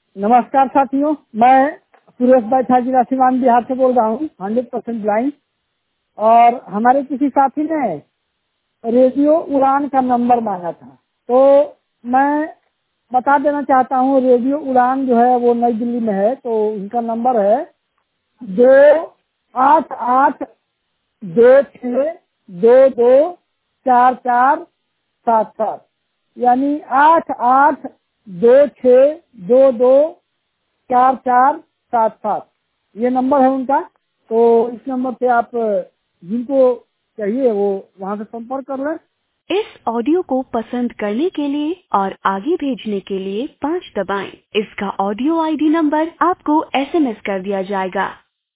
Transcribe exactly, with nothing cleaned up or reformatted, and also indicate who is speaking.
Speaker 1: नमस्कार साथियों, मैं सुरेश बैठा जिला सीवान बिहार से बोल रहा हूँ, हंड्रेड परसेंट ब्लाइंड। और हमारे किसी साथी ने रेडियो उड़ान का नंबर मांगा था, तो मैं बता देना चाहता हूँ। रेडियो उड़ान जो है वो नई दिल्ली में है, तो उनका नंबर है दो आठ आठ दो छः दो दो चार चार सात सात, यानी आठ आठ दो छः दो दो चार चार सात सात, ये नंबर है उनका। तो इस नंबर पे आप जिनको चाहिए वो वहाँ से संपर्क कर लें।
Speaker 2: इस ऑडियो को पसंद करने के लिए और आगे भेजने के लिए पाँच दबाएं। इसका ऑडियो आईडी नंबर आपको एसएमएस कर दिया जाएगा।